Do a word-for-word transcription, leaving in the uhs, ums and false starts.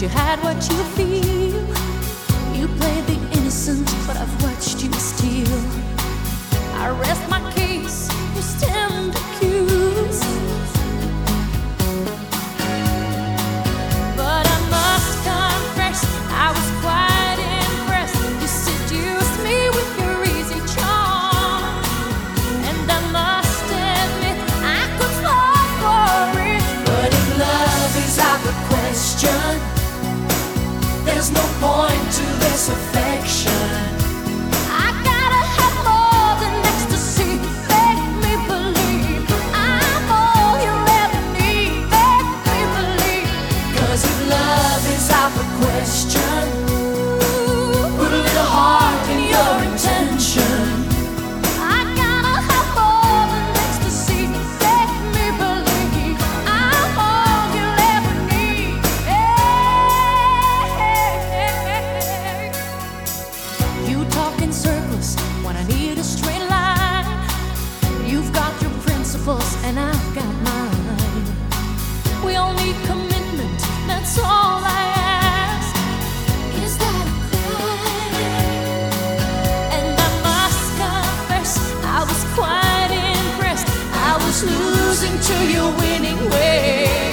You hide what you feel. You played the innocent, but I've watched you steal. I rest my case, you stand accused. But I must confess, I was quite impressed. You seduced me with your easy charm, and I must admit I could fall for it. But if love is out the question, there's no point to this affection. I gotta have more than ecstasy. Make me believe I'm all you'll ever need. Make me believe. 'Cause if love is out the question, put a little heart in your intention. I gotta have more than ecstasy. Make me believe I'm all you'll ever need. Hey. You talk in circles when I need a straight line. You've got your principles and I've got mine. We all need commitment, that's all I ask. Is that a crime? And I must confess, I was quite impressed. I was losing to your winning ways.